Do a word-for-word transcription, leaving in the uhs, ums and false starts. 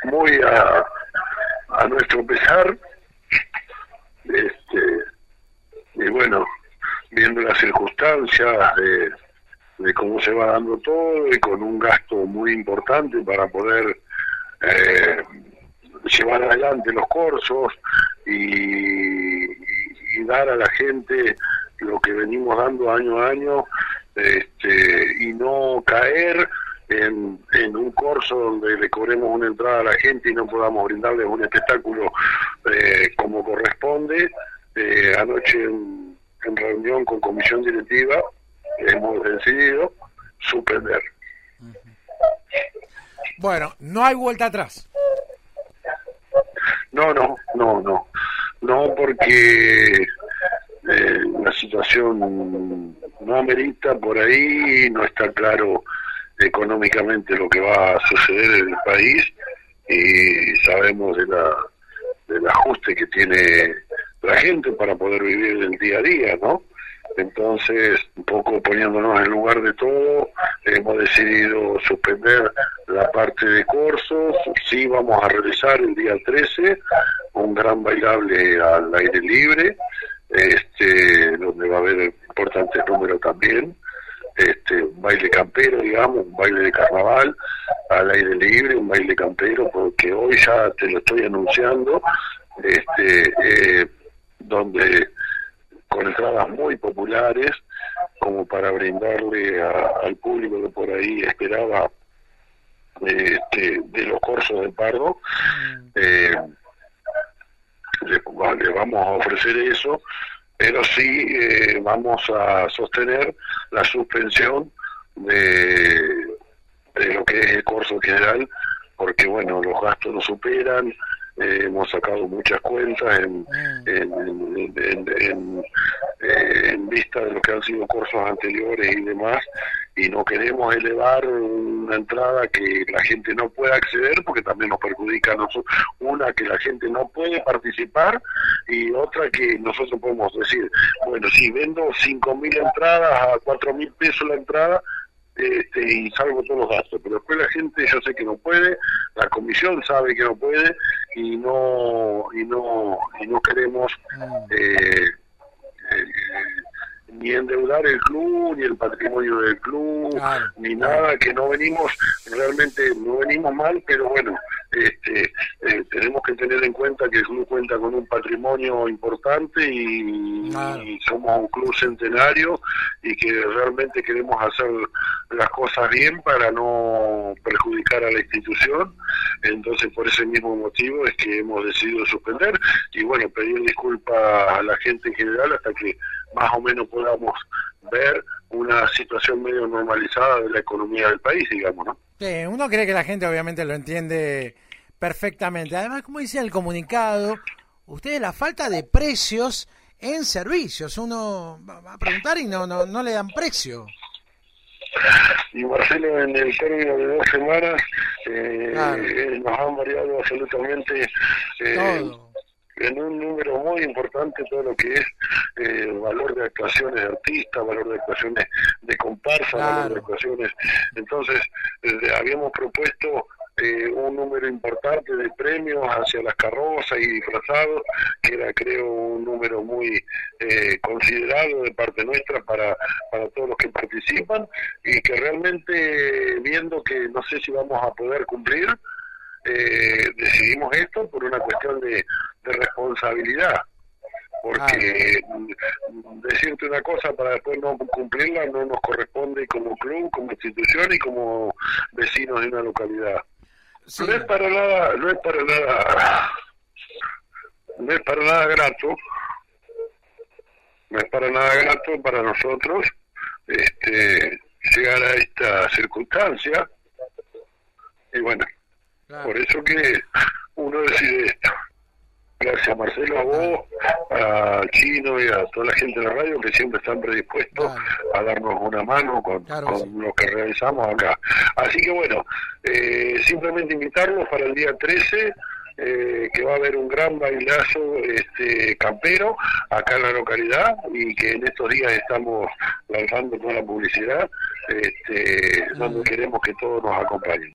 muy a, a nuestro pesar, este, y bueno, viendo las circunstancias de, de cómo se va dando todo y con un gasto muy importante para poder eh, llevar adelante los cursos y, y dar a la gente lo que venimos dando año a año, este, y no caer en, en un curso donde le cobremos una entrada a la gente y no podamos brindarles un espectáculo eh, como corresponde. Eh, anoche en, en reunión con comisión directiva hemos decidido suspender. Bueno, no hay vuelta atrás. No, no, no, no, no, porque eh, la situación no amerita por ahí, no está claro económicamente lo que va a suceder en el país y sabemos de la del ajuste que tiene la gente para poder vivir el día a día, ¿no? Entonces, un poco poniéndonos en lugar de todo, hemos decidido suspender la parte de cursos. Sí, vamos a realizar el día trece un gran bailable al aire libre, este, donde va a haber importantes números también, este, un baile campero, digamos, un baile de carnaval al aire libre, un baile campero, porque hoy ya te lo estoy anunciando, este, eh, donde con entradas muy populares, como para brindarle a, al público que por ahí esperaba este, de los cursos de Pardo, eh, le, le vamos a ofrecer eso, pero sí eh, vamos a sostener la suspensión de, de lo que es el curso general, porque bueno, los gastos no superan. Eh, hemos sacado muchas cuentas en, en, en, en, en, eh, en vista de lo que han sido cursos anteriores y demás, y no queremos elevar una entrada que la gente no pueda acceder, porque también nos perjudica a nosotros. Una, que la gente no puede participar, y otra, que nosotros podemos decir, bueno, si vendo cinco mil entradas a cuatro mil pesos la entrada, Este, y salgo todos los gastos, pero después la gente, yo sé que no puede, la comisión sabe que no puede, y no y no y no queremos eh, eh, ni endeudar el club, ni el patrimonio del club, claro, ni nada, que no venimos, realmente no venimos mal, pero bueno, este eh, tenemos que tener en cuenta que el club cuenta con un patrimonio importante y, claro, y somos un club centenario, y que realmente queremos hacer las cosas bien para no perjudicar a la institución. Entonces, por ese mismo motivo es que hemos decidido suspender, y bueno, pedir disculpas a la gente en general hasta que más o menos podamos ver una situación medio normalizada de la economía del país, digamos, ¿no? Sí, uno cree que la gente obviamente lo entiende perfectamente. Además, como dice el comunicado, ustedes, la falta de precios en servicios, uno va a preguntar y no no no le dan precio. Y Marcelo, en el término de dos semanas eh, claro, eh, nos han variado absolutamente eh, todo, en un número muy importante todo lo que es eh, valor de actuaciones de artistas, valor de actuaciones de comparsa, claro, valor de actuaciones. Entonces, eh, habíamos propuesto eh, un número importante de premios hacia las carrozas y disfrazados, que era, creo, un número muy eh, considerado de parte nuestra para, para todos los que participan, y que realmente, viendo que no sé si vamos a poder cumplir, eh, decidimos esto por una cuestión de, de responsabilidad, porque ah. decirte una cosa para después no cumplirla no nos corresponde como club, como institución y como vecinos de una localidad. Sí. No es para nada, no es para nada, no es para nada grato, no es para nada grato para nosotros este, llegar a esta circunstancia, y bueno, claro, por eso que uno decide esto. Gracias, Marcelo, a vos, a Chino y a toda la gente de la radio, que siempre están predispuestos, claro, a darnos una mano con, claro, con sí, lo que realizamos acá. Así que bueno, eh, simplemente invitarlos para el día trece, eh, que va a haber un gran bailazo este, campero acá en la localidad, y que en estos días estamos lanzando toda la publicidad, este, donde queremos que todos nos acompañen.